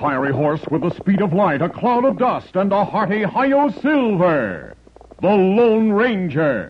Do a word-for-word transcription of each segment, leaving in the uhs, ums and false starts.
fiery horse with the speed of light, a cloud of dust, and a hearty Hi-Yo Silver, the Lone Ranger.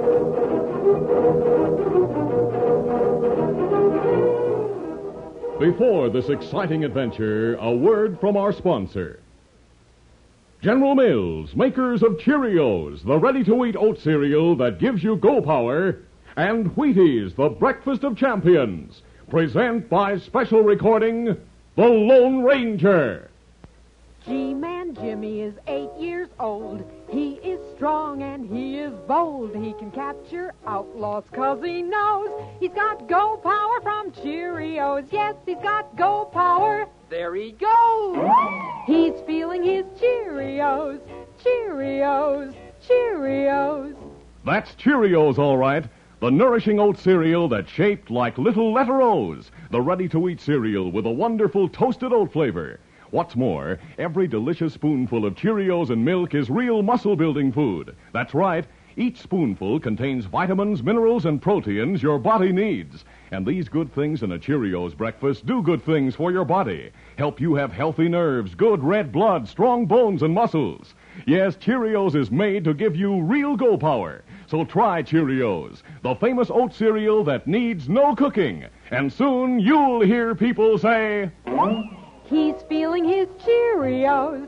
Before this exciting adventure, a word from our sponsor. General Mills, makers of Cheerios, the ready-to-eat oat cereal that gives you go power, and Wheaties, the breakfast of champions, present by special recording, The Lone Ranger. G-Man Jimmy is eight years old. He is strong and he is bold. He can capture outlaws 'cause he knows he's got go power from Cheerios. Yes, he's got go power. There he goes. He's feeling his Cheerios, Cheerios, Cheerios. That's Cheerios, all right. The nourishing oat cereal that's shaped like little letter O's. The ready-to-eat cereal with a wonderful toasted oat flavor. What's more, every delicious spoonful of Cheerios and milk is real muscle-building food. That's right. Each spoonful contains vitamins, minerals, and proteins your body needs. And these good things in a Cheerios breakfast do good things for your body. Help you have healthy nerves, good red blood, strong bones, and muscles. Yes, Cheerios is made to give you real go power. So try Cheerios, the famous oat cereal that needs no cooking. And soon you'll hear people say, he's feeling his Cheerios.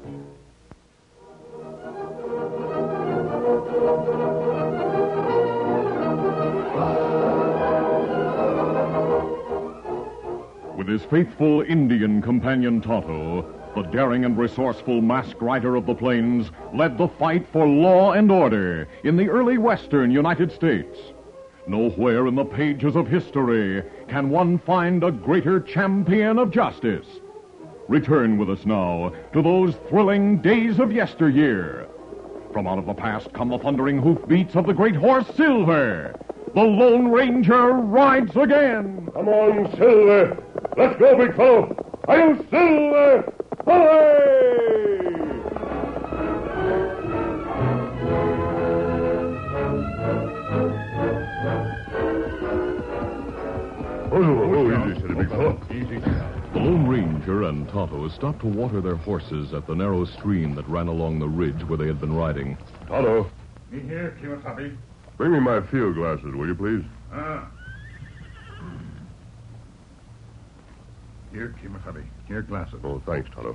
With his faithful Indian companion Tonto, the daring and resourceful masked rider of the plains led the fight for law and order in the early western United States. Nowhere in the pages of history can one find a greater champion of justice. Return with us now to those thrilling days of yesteryear. From out of the past come the thundering hoofbeats of the great horse Silver. The Lone Ranger rides again. Come on, Silver. Let's go, big fellow. I'll Silver. Hooray! Oh, oh, easy, steady, big fellow. Easy. The Lone Ranger and Tonto stopped to water their horses at the narrow stream that ran along the ridge where they had been riding. Tonto. Me here, Kimasabi. Bring me my field glasses, will you, please? Ah. Here, Kimasabi. Here, glasses. Oh, thanks, Tonto.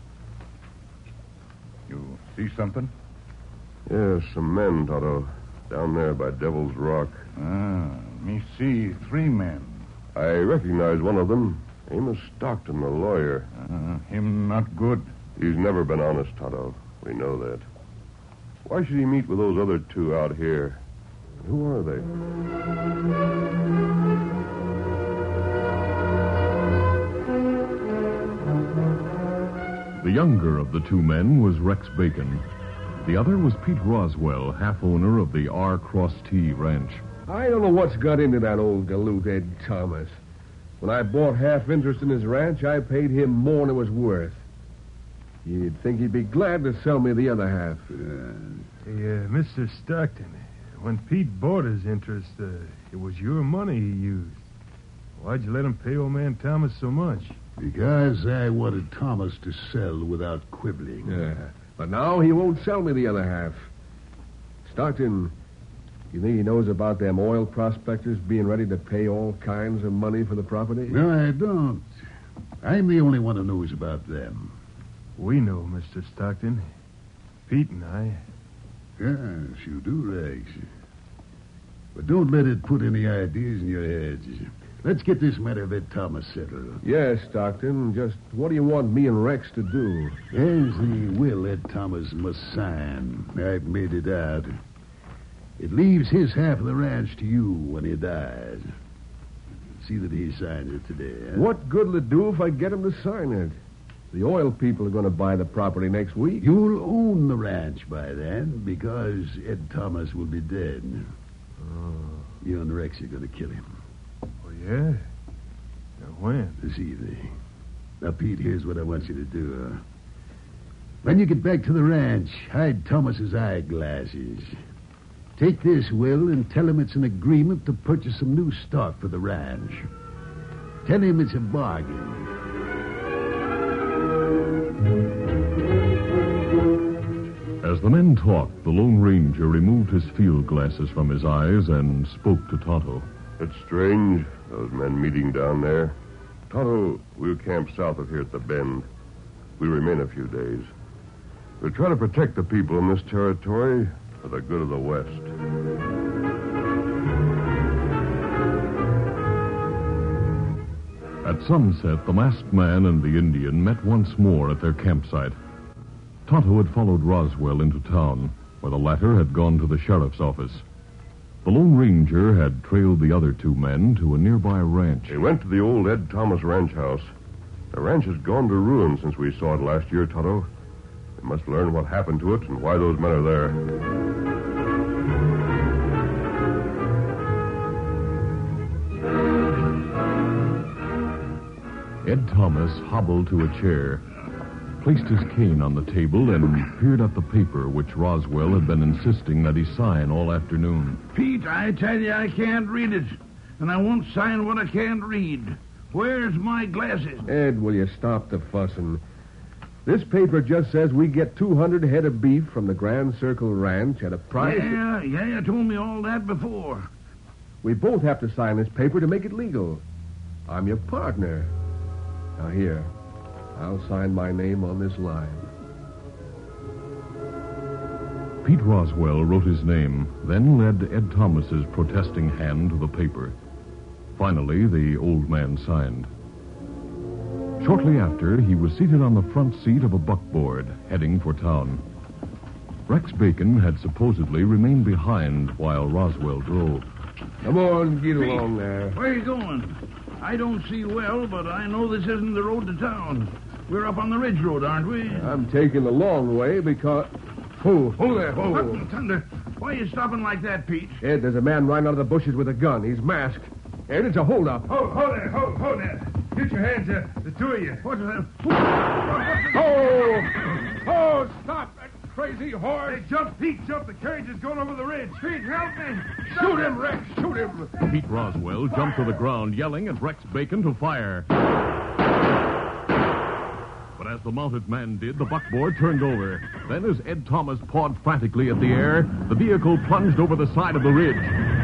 You see something? Yes, some men, Tonto. Down there by Devil's Rock. Ah, me see three men. I recognize one of them. Amos Stockton, the lawyer. Uh, him not good. He's never been honest, Tonto. We know that. Why should he meet with those other two out here? Who are they? The younger of the two men was Rex Bacon. The other was Pete Roswell, half-owner of the R. Cross T Ranch. I don't know what's got into that old galoot, Ed Thomas. When I bought half interest in his ranch, I paid him more than it was worth. You'd think he'd be glad to sell me the other half. Uh, hey, uh, Mister Stockton, when Pete bought his interest, uh, it was your money he used. Why'd you let him pay old man Thomas so much? Because I wanted Thomas to sell without quibbling. Yeah, but now he won't sell me the other half. Stockton, you think he knows about them oil prospectors being ready to pay all kinds of money for the property? No, I don't. I'm the only one who knows about them. We know, Mister Stockton. Pete and I. Yes, you do, Rex. But don't let it put any ideas in your heads. Let's get this matter of Ed Thomas settled. Yes, Stockton. Just what do you want me and Rex to do? There's the will Ed Thomas must sign. I've made it out. It leaves his half of the ranch to you when he dies. See that he signs it today. Huh? What good will it do if I get him to sign it? The oil people are going to buy the property next week. You'll own the ranch by then because Ed Thomas will be dead. Oh. You and Rex are going to kill him. Oh, yeah? Now, when? This evening. Now, Pete, here's what I want you to do. Uh, when you get back to the ranch, hide Thomas's eyeglasses. Take this, Will, and tell him it's an agreement to purchase some new stock for the ranch. Tell him it's a bargain. the men talked, the Lone Ranger removed his field glasses from his eyes and spoke to Tonto. It's strange, those men meeting down there. Tonto, we'll camp south of here at the bend. We'll remain a few days. We'll try to protect the people in this territory for the good of the West. At sunset, the masked man and the Indian met once more at their campsite. Tonto had followed Roswell into town, where the latter had gone to the sheriff's office. The Lone Ranger had trailed the other two men to a nearby ranch. They went to the old Ed Thomas ranch house. The ranch has gone to ruin since we saw it last year, Tonto. We must learn what happened to it and why those men are there. Ed Thomas hobbled to a chair, placed his cane on the table, and peered at the paper which Roswell had been insisting that he sign all afternoon. Pete, I tell you I can't read it, and I won't sign what I can't read. Where's my glasses? Ed, will you stop the fussing? This paper just says we get two hundred head of beef from the Grand Circle Ranch at a price... Yeah, yeah, you told me all that before. We both have to sign this paper to make it legal. I'm your partner. Now, here, I'll sign my name on this line. Pete Roswell wrote his name, then led Ed Thomas's protesting hand to the paper. Finally, the old man signed. Shortly after, he was seated on the front seat of a buckboard, heading for town. Rex Bacon had supposedly remained behind while Roswell drove. Come on, get Pete, along there. Where are you going? I don't see well, but I know this isn't the road to town. We're up on the ridge road, aren't we? I'm taking the long way because... Oh, oh there, oh. What in thunder? Why are you stopping like that, Pete? Ed, there's a man riding out of the bushes with a gun. He's masked. Ed, it's a holdup. Hold, hold there, hold, hold there. Get your hands up, the two of you. What's that? Oh! Oh, stop that crazy horse. Hey, jump, Pete, jump. The carriage is going over the ridge. Pete, help me. Stop Shoot him, Rex, shoot him. Pete Roswell jumped to the ground, yelling at Rex Bacon to fire. But as the mounted man did, the buckboard turned over. Then, as Ed Thomas pawed frantically at the air, the vehicle plunged over the side of the ridge.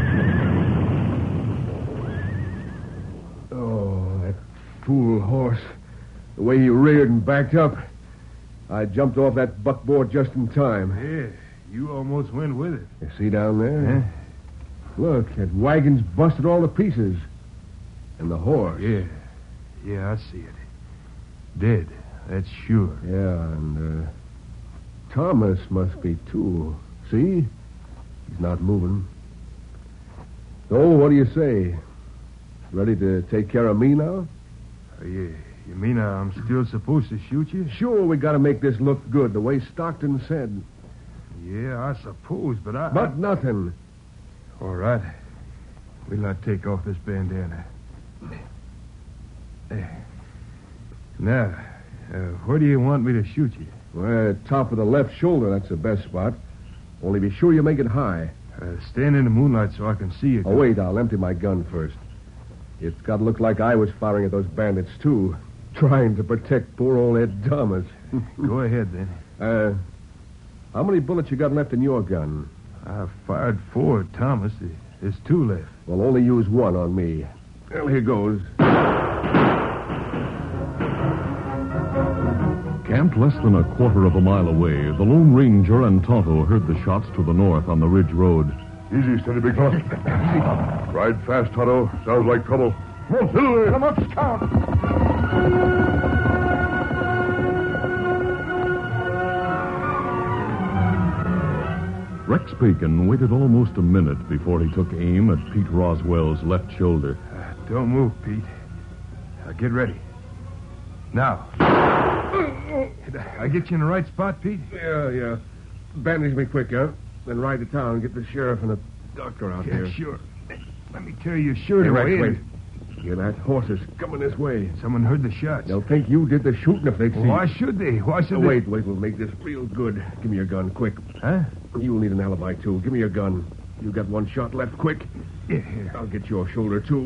Oh, that fool horse. The way he reared and backed up. I jumped off that buckboard just in time. Yeah, you almost went with it. You see down there? Huh? Look, that wagon's busted all to pieces. And the horse. Yeah, yeah, I see it. Dead, that's sure. Yeah, and uh, Thomas must be, too. See? He's not moving. So, what do you say? Ready to take care of me now? Uh, yeah. You mean I'm still supposed to shoot you? Sure, we got to make this look good, the way Stockton said. Yeah, I suppose, but I... But nothing. All right. We'll not take off this bandana. Now, uh, where do you want me to shoot you? Well, top of the left shoulder, that's the best spot. Only be sure you make it high. Uh, stand in the moonlight so I can see you. Oh, wait, I'll empty my gun first. It's got to look like I was firing at those bandits, too. Trying to protect poor old Ed Thomas. Go ahead, then. Uh, how many bullets you got left in your gun? I fired four at Thomas. There's two left. Well, only use one on me. Well, here goes. Camped less than a quarter of a mile away, the Lone Ranger and Tonto heard the shots to the north on the ridge road. Easy, steady, big fella. Ride fast, Tonto. Sounds like trouble. Come on, Silver. Come up, Scout. Rex Bacon waited almost a minute before he took aim at Pete Roswell's left shoulder. Uh, don't move, Pete. Now, get ready. Now. Did I get you in the right spot, Pete? Yeah, yeah. Bandage me quick, huh? Then ride to town and get the sheriff and the doctor out yeah, here. Sure. Let me carry your shirt Hey, away. Rex, wait. Yeah, that horse is coming this way. Someone heard the shots. They'll think you did the shooting if they see. Why should they? Why should oh, they? Wait, wait. We'll make this real good. Give me your gun, quick. Huh? You'll need an alibi, too. Give me your gun. You got one shot left, quick. Yeah, here. I'll get your shoulder, too.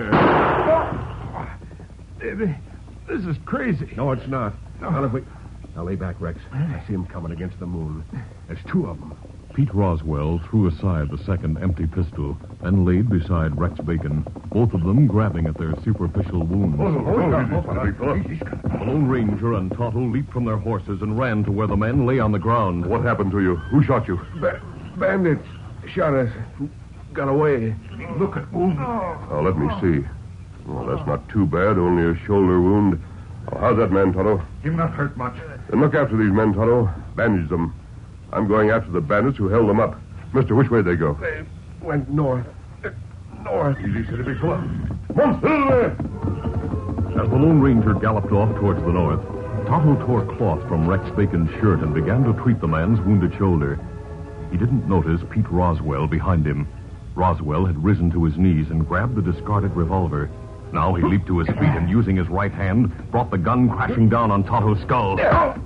Oh. This is crazy. No, it's not. No. Not if we... Now lay back, Rex. I see him coming against the moon. There's two of them. Pete Roswell threw aside the second empty pistol, then laid beside Rex Bacon, both of them grabbing at their superficial wounds. The Lone Ranger and Tonto leaped from their horses and ran to where the men lay on the ground. What happened to you? Who shot you? Ba- bandits shot us. Got away. Look at wound. Oh, let me see. Well, that's not too bad. Only a shoulder wound. Oh, how's that man, Tonto? Him not hurt much. Then look after these men, Tonto. Bandage them. I'm going after the bandits who held them up. Mister, which way did they go? They went north. Uh, north. Easy, steady, big fella. Come on, As the Lone Ranger galloped off towards the north, Tonto tore cloth from Rex Bacon's shirt and began to treat the man's wounded shoulder. He didn't notice Pete Roswell behind him. Roswell had risen to his knees and grabbed the discarded revolver. Now he leaped to his feet and, using his right hand, brought the gun crashing down on Tonto's skull.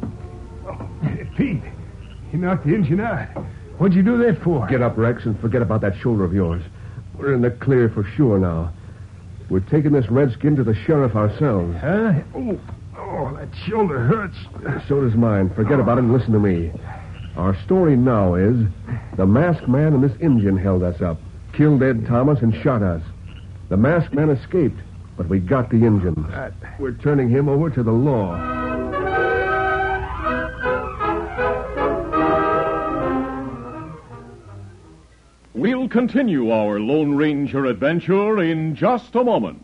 Pete, you knocked the engine out. What'd you do that for? Get up, Rex, and forget about that shoulder of yours. We're in the clear for sure now. We're taking this redskin to the sheriff ourselves. Huh? Oh, oh, that shoulder hurts. So does mine. Forget about it and listen to me. Our story now is the masked man and this Indian held us up, killed Ed Thomas and shot us. The masked man escaped, but we got the Indian. We're turning him over to the law. We'll continue our Lone Ranger adventure in just a moment.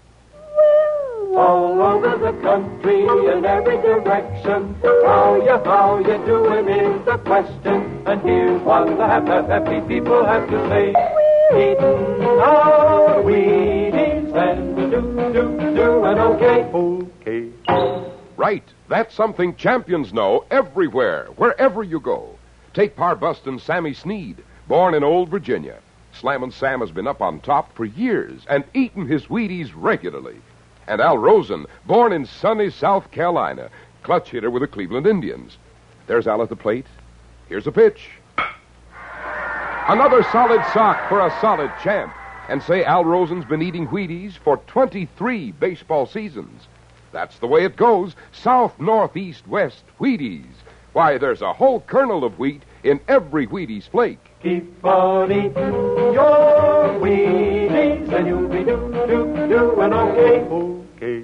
All over the country in every direction, how you, how you doing is the question. And here's what the happy, happy people have to say. Eating our Wheaties and do, do, doing okay. Okay. Right. That's something champions know everywhere, wherever you go. Take Parbustin' Sammy Sneed, born in Old Virginia. Slammin' Sam has been up on top for years and eaten his Wheaties regularly. And Al Rosen, born in sunny South Carolina, clutch hitter with the Cleveland Indians. There's Al at the plate. Here's a pitch. Another solid sock for a solid champ. And say Al Rosen's been eating Wheaties for twenty-three baseball seasons. That's the way it goes. South, north, east, west, Wheaties. Why, there's a whole kernel of wheat in every Wheaties flake. Keep on eating your Wheaties and you'll be do, do, doing okay. Okay.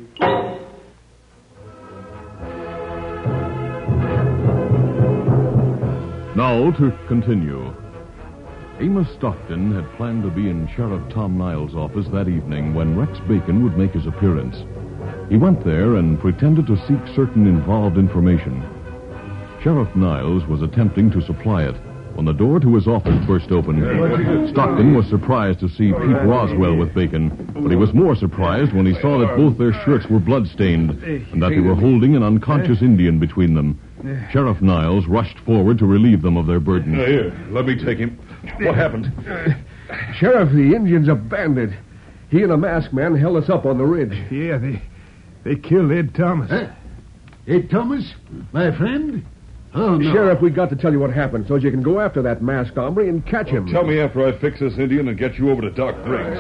Now to continue. Amos Stockton had planned to be in Sheriff Tom Niles' office that evening when Rex Bacon would make his appearance. He went there and pretended to seek certain involved information. Sheriff Niles was attempting to supply it when the door to his office burst open. Stockton was surprised to see Pete Roswell with Bacon, but he was more surprised when he saw that both their shirts were blood-stained and that they were holding an unconscious Indian between them. Sheriff Niles rushed forward to relieve them of their burden. Uh, here, let me take him. What happened? Uh, Sheriff, the Indian's a bandit. He and a masked man held us up on the ridge. Yeah, they they killed Ed Thomas. Huh? Ed Thomas? My friend? Oh, no. Sheriff, we got to tell you what happened so you can go after that masked hombre and catch him. Tell me after I fix this Indian and get you over to Doc Briggs.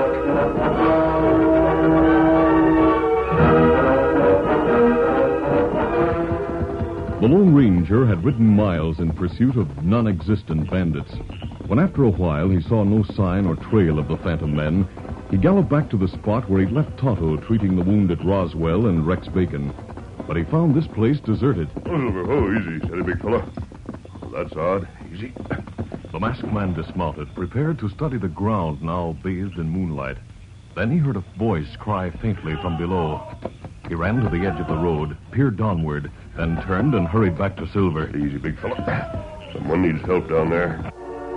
The Lone Ranger had ridden miles in pursuit of non-existent bandits. When after a while he saw no sign or trail of the phantom men, he galloped back to the spot where he'd left Tonto treating the wounded Roswell and Rex Bacon. But he found this place deserted. Oh, oh, easy, steady, big fella. That's odd. Easy. The masked man dismounted, prepared to study the ground now bathed in moonlight. Then he heard a voice cry faintly from below. He ran to the edge of the road, peered downward, then turned and hurried back to Silver. Easy, big fella. Someone needs help down there.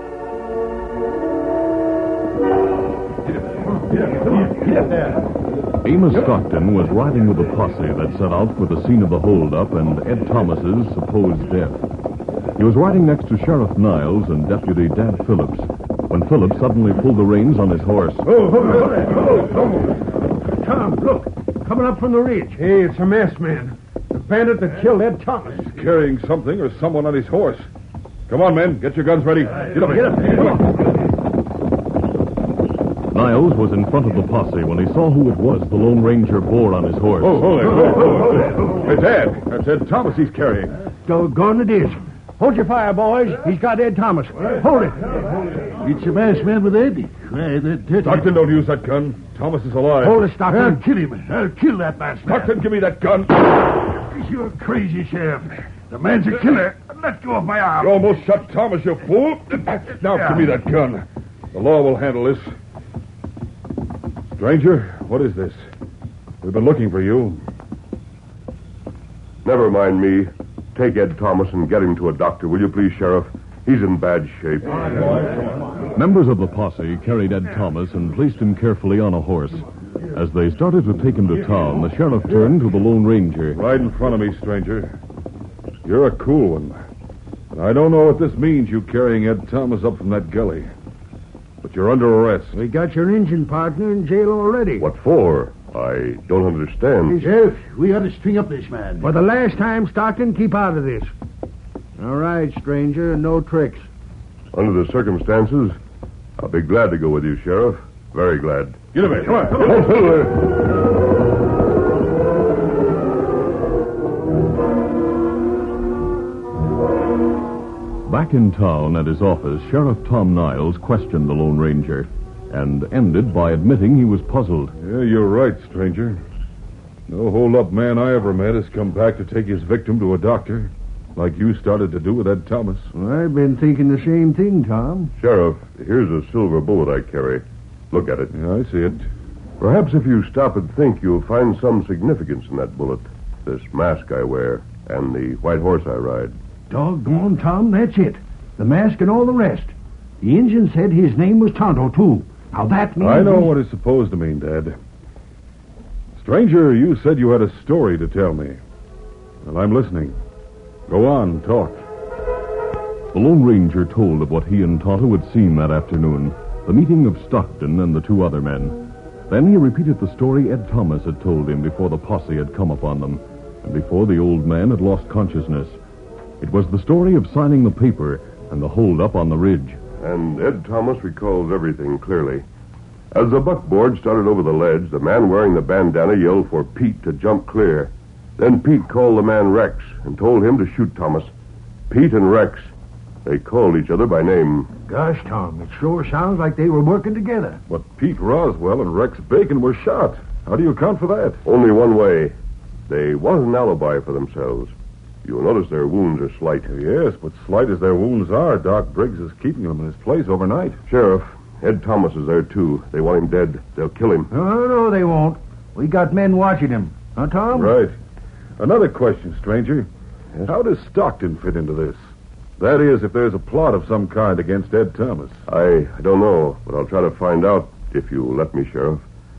Amos Stockton was riding with a posse that set out for the scene of the holdup and Ed Thomas's supposed death. He was riding next to Sheriff Niles and Deputy Dad Phillips when Phillips suddenly pulled the reins on his horse. Oh, hold on, hold on. Tom, look. Coming up from the ridge. Hey, it's a masked man. The bandit that killed Ed Thomas. He's carrying something or someone on his horse. Come on, men. Get your guns ready. Get up. Get up. Come on. Niles was in front of the posse when he saw who it was the Lone Ranger bore on his horse. Oh, hold it. Hold, hold, hold it. It's Ed. That's Ed Thomas he's carrying. Doggone it is. Hold your fire, boys. He's got Ed Thomas. Hold it. It's a masked man with Ed. Why, that, that... Stockton, don't use that gun. Thomas is alive. Hold it, Stockton. I'll kill him. I'll kill that masked man. Stockton, give me that gun. You're crazy, Sheriff. The man's a killer. Let go of my arm. You almost shot Thomas, you fool. Now give me that gun. The law will handle this. Stranger, what is this? We've been looking for you. Never mind me. Take Ed Thomas and get him to a doctor, will you please, Sheriff? He's in bad shape. Members of the posse carried Ed Thomas and placed him carefully on a horse. As they started to take him to town, the sheriff turned to the Lone Ranger. Right in front of me, stranger. You're a cool one. And I don't know what this means, you carrying Ed Thomas up from that gully. But you're under arrest. We got your engine partner in jail already. What for? I don't understand. Sheriff, we ought to string up this man. For the last time, Stockton, keep out of this. All right, stranger, no tricks. Under the circumstances, I'll be glad to go with you, Sheriff. Very glad. Get him in. Come on. Come on. Back in town at his office, Sheriff Tom Niles questioned the Lone Ranger and ended by admitting he was puzzled. Yeah, you're right, stranger. No hold-up man I ever met has come back to take his victim to a doctor, like you started to do with Ed Thomas. Well, I've been thinking the same thing, Tom. Sheriff, here's a silver bullet I carry. Look at it. Yeah, I see it. Perhaps if you stop and think, you'll find some significance in that bullet. This mask I wear and the white horse I ride. Doggone, Tom, that's it. The mask and all the rest. The Indian said his name was Tonto, too. Now that means... I know what it's supposed to mean, Dad. Stranger, you said you had a story to tell me. Well, I'm listening. Go on, talk. The Lone Ranger told of what he and Tonto had seen that afternoon, the meeting of Stockton and the two other men. Then he repeated the story Ed Thomas had told him before the posse had come upon them, and before the old man had lost consciousness. It was the story of signing the paper and the hold-up on the ridge. And Ed Thomas recalls everything clearly. As the buckboard started over the ledge, the man wearing the bandana yelled for Pete to jump clear. Then Pete called the man Rex and told him to shoot Thomas. Pete and Rex, they called each other by name. Gosh, Tom, it sure sounds like they were working together. But Pete Roswell and Rex Bacon were shot. How do you account for that? Only one way. They want an alibi for themselves. You'll notice their wounds are slight. Yes, but slight as their wounds are, Doc Briggs is keeping them in his place overnight. Sheriff, Ed Thomas is there, too. They want him dead. They'll kill him. No, no, they won't. We got men watching him. Huh, Tom? Right. Another question, stranger. Yes? How does Stockton fit into this? That is, if there's a plot of some kind against Ed Thomas. I, I don't know, but I'll try to find out if you let me, Sheriff.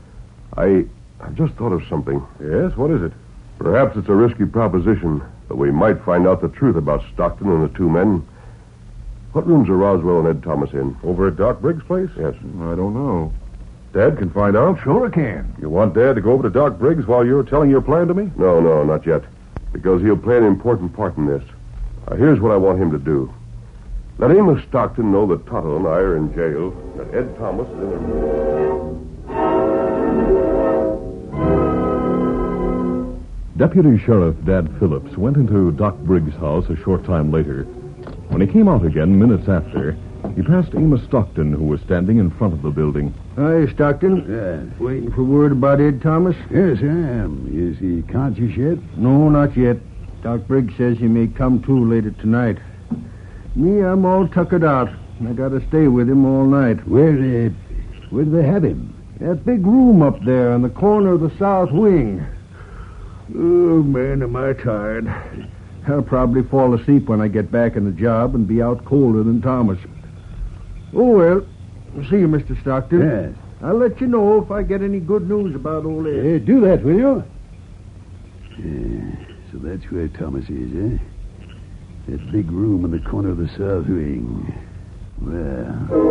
I, I just thought of something. Yes? What is it? Perhaps it's a risky proposition, but we might find out the truth about Stockton and the two men. What rooms are Roswell and Ed Thomas in? Over at Doc Briggs' place? Yes. I don't know. Dad can find out. Sure can. You want Dad to go over to Doc Briggs while you're telling your plan to me? No, no, not yet. Because he'll play an important part in this. Now, here's what I want him to do. Let Amos Stockton know that Tonto and I are in jail, that Ed Thomas is in a room. Deputy Sheriff Dad Phillips went into Doc Briggs' house a short time later. When he came out again minutes after, he passed Amos Stockton, who was standing in front of the building. Hi, Stockton. Yeah. Waiting for word about Ed Thomas? Yes, I am. Is he conscious yet? No, not yet. Doc Briggs says he may come to later tonight. Me, I'm all tuckered out. I gotta stay with him all night. Where, uh, where do they have him? That big room up there in the corner of the south wing. Oh, man, am I tired. I'll probably fall asleep when I get back in the job and be out colder than Thomas. Oh, well, see you, Mister Stockton. Yes. I'll let you know if I get any good news about old Ed. Uh, do that, will you? Uh, so that's where Thomas is, eh? That big room in the corner of the south wing. Well...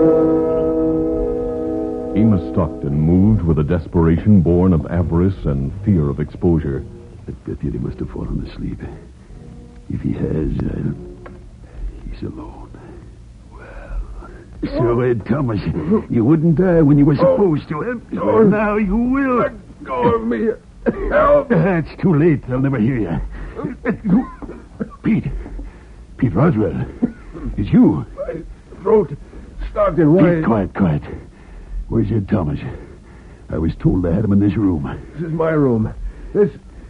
Amos Stockton moved with a desperation born of avarice and fear of exposure. That deputy must have fallen asleep. If he has, uh, he's alone. Well... So, Ed Thomas, you wouldn't die when you were supposed to, eh? No. Now you will. Let go of me. Help! It's too late. They'll never hear you. Pete. Pete Roswell. It's you. My throat. Stockton, why? Pete, quiet, quiet. Where's Ed Thomas? I was told I had him in this room. This is my room. This...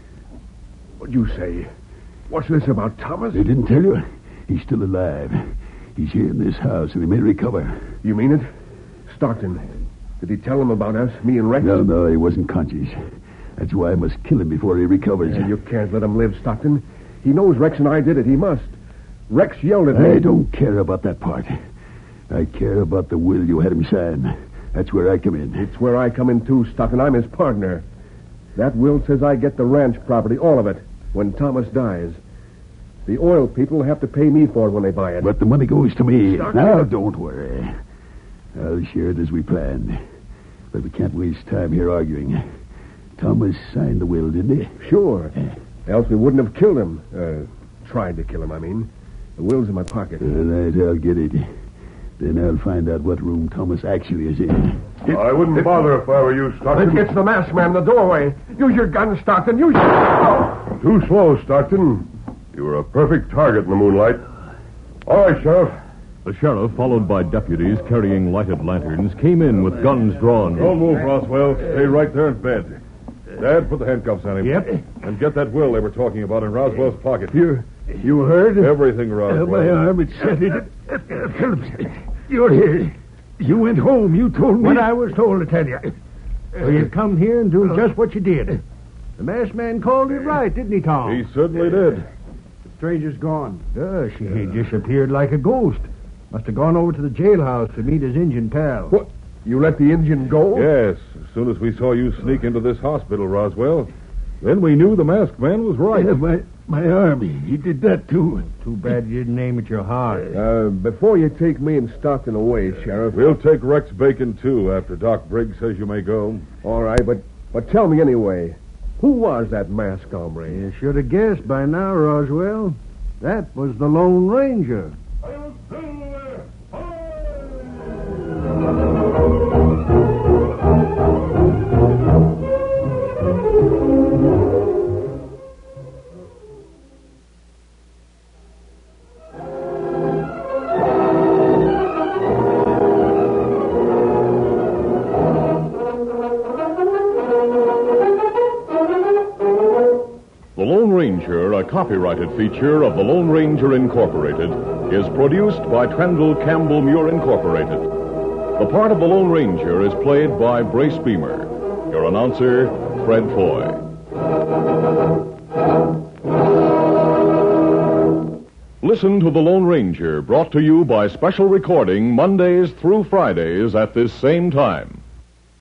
What'd you say? What's this about Thomas? They didn't tell you? He's still alive. He's here in this house, and he may recover. You mean it? Stockton, did he tell him about us, me and Rex? No, no, he wasn't conscious. That's why I must kill him before he recovers. Yeah, you can't let him live, Stockton. He knows Rex and I did it. He must. Rex yelled at me. I don't care about that part. I care about the will you had him sign. That's where I come in. It's where I come in, too, Stockton. I'm his partner. That will says I get the ranch property, all of it, when Thomas dies. The oil people have to pay me for it when they buy it. But the money goes to me. Stockton. Now, don't worry. I'll share it as we planned. But we can't waste time here arguing. Thomas signed the will, didn't he? Sure. Else we wouldn't have killed him. Uh, tried to kill him, I mean. The will's in my pocket. All right, I'll get it. Then I'll find out what room Thomas actually is in. I wouldn't bother if I were you, Stockton. It's the masked man in the doorway. Use your gun, Stockton. Use your... Oh. Too slow, Stockton. You were a perfect target in the moonlight. All right, Sheriff. The sheriff, followed by deputies carrying lighted lanterns, came in with guns drawn. Don't move, Roswell. Stay right there in bed. Dad, put the handcuffs on him. Yep. And get that will they were talking about in Roswell's pocket. You... You heard? Everything, Roswell. Uh, my arm, it set it. Uh, uh, Phillips, you're here. You went home. You told me. What I was told to tell you. So you come here and do just what you did. The masked man called it right, didn't he, Tom? He certainly did. The stranger's gone. Gosh, he disappeared like a ghost. Must have gone over to the jailhouse to meet his Indian pal. What? You let the Indian go? Yes, as soon as we saw you sneak into this hospital, Roswell. Then we knew the masked man was right. Yeah, my, my arm, he did that, too. Too bad you didn't aim at your heart. Uh, before you take me and Stockton away, Sheriff... We'll take Rex Bacon, too, after Doc Briggs says you may go. All right, but, but tell me anyway. Who was that masked hombre? You should have guessed by now, Roswell. That was the Lone Ranger. The Lone Ranger, a copyrighted feature of the Lone Ranger Incorporated, is produced by Trendle Campbell Muir Incorporated. The part of the Lone Ranger is played by Brace Beamer. Your announcer, Fred Foy. Listen to The Lone Ranger, brought to you by special recording Mondays through Fridays at this same time.